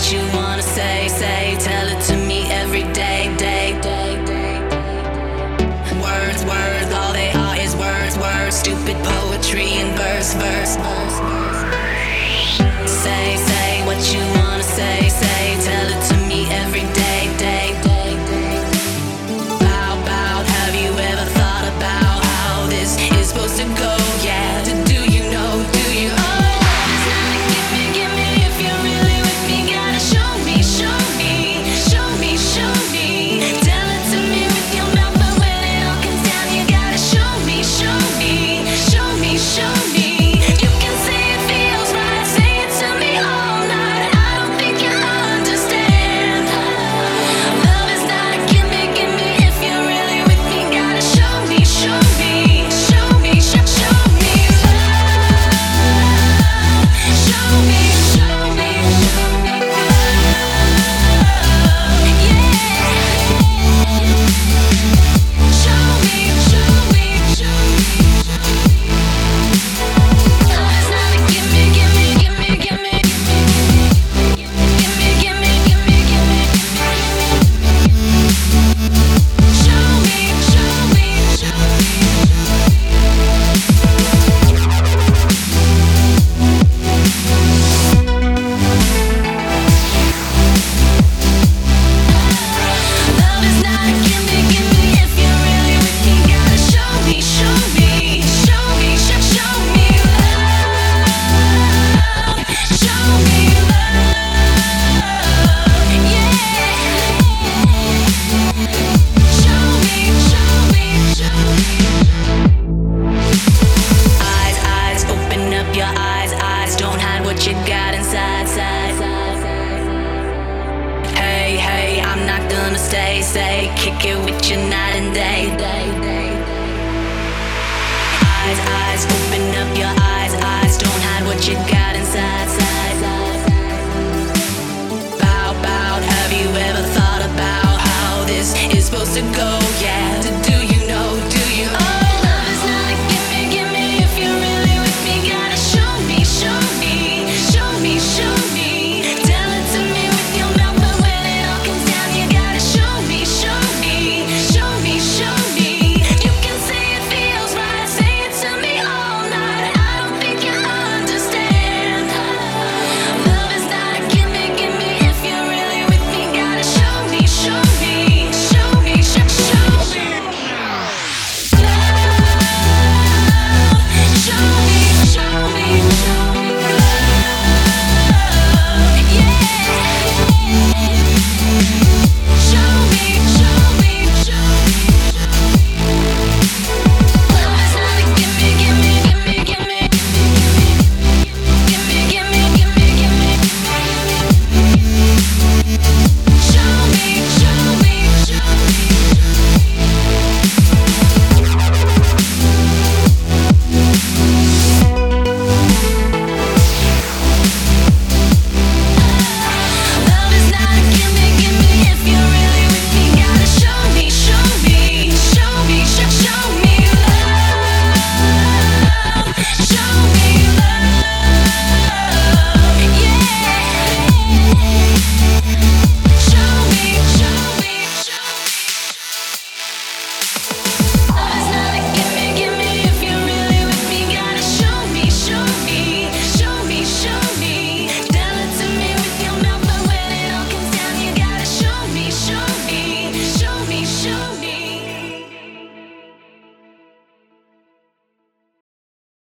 what you wanna say, say. Tell it to me every day, day, day, day. Words, words, all they are is words, words. Stupid poetry in verse, verse, verse, verse. Say, say what you wanna say, say. Tell it to me every day, day, day, day. Bow, bow, have you ever thought about how this is supposed to go? Yeah, do you know, do you? Oh, it's not a gimme if you're really with me. Gotta show me, show me, show me, show me. Tell it to me with your mouth, but when it all comes down, you gotta show me, show me, show me, show me. You can say it feels right, say it to me all night. I don't think you understand. Love is not a gimme if you're really with me. Gotta show me, show me, show me, show me love. Show me, show me, show me love. Yeah. Show me, show me, show me. Love is not a gimme, gimme, gimme, gimme, gimme, gimme, gimme, gimme. Show me, show me, show me. Love is not a gimme if you're really with me. Gotta show me, show me, show me, show me love. Show me love, yeah. Show me, show me, show me. Eyes, eyes, open up your eyes, eyes. Don't hide what you got inside, side. Hey, hey, I'm not gonna stay, say. Kick it with you night and day, day, day. Eyes, eyes, open up your eyes, eyes. Don't hide what you got inside, side. Bow, bow, have you ever thought about how this is supposed to go? Yeah.